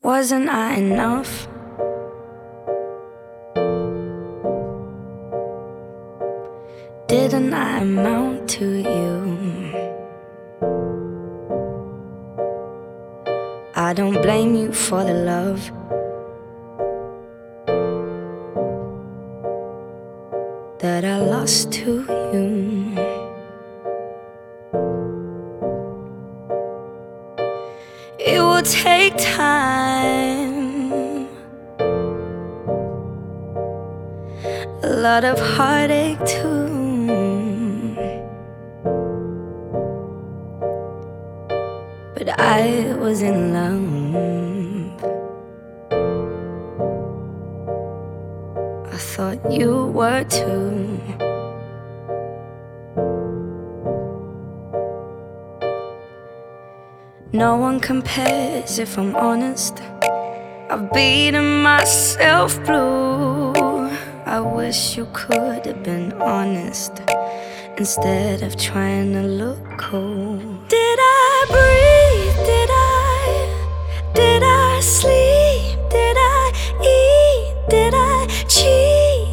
Wasn't I enough? Didn't I amount to you? I don't blame you for the love that I lost to you. It will take time, a lot of heartache too, but I was in love. I thought you were too. No one compares, if I'm honest. I've beaten myself blue. I wish you could have been honest instead of trying to look cool. Did I breathe? Did I sleep? Did I eat? Did I cheat?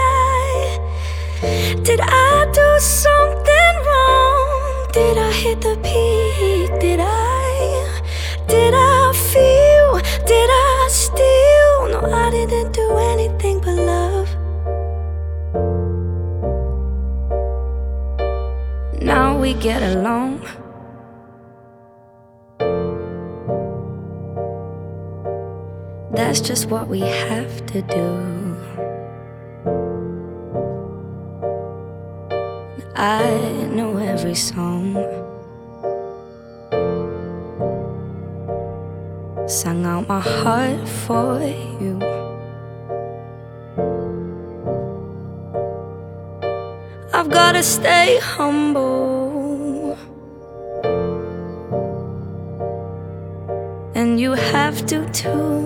Did I do something wrong? Did I hit the peak? Did I feel? Did I steal? No, I didn't do anything but love. Now we get along. That's just what we have to do. I know every song, sang out my heart for you. I've gotta stay humble, and you have to too.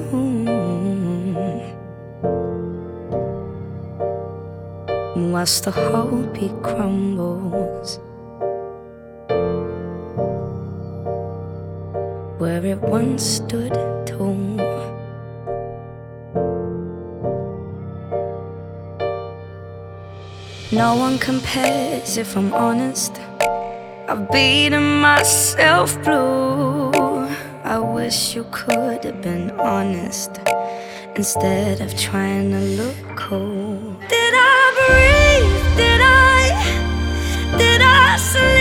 Whilst the hope it crumbles, where it once stood tall. No one compares, if I'm honest. I've beaten myself blue. I wish you could have been honest instead of trying to look cool. Did I breathe? Did I sleep?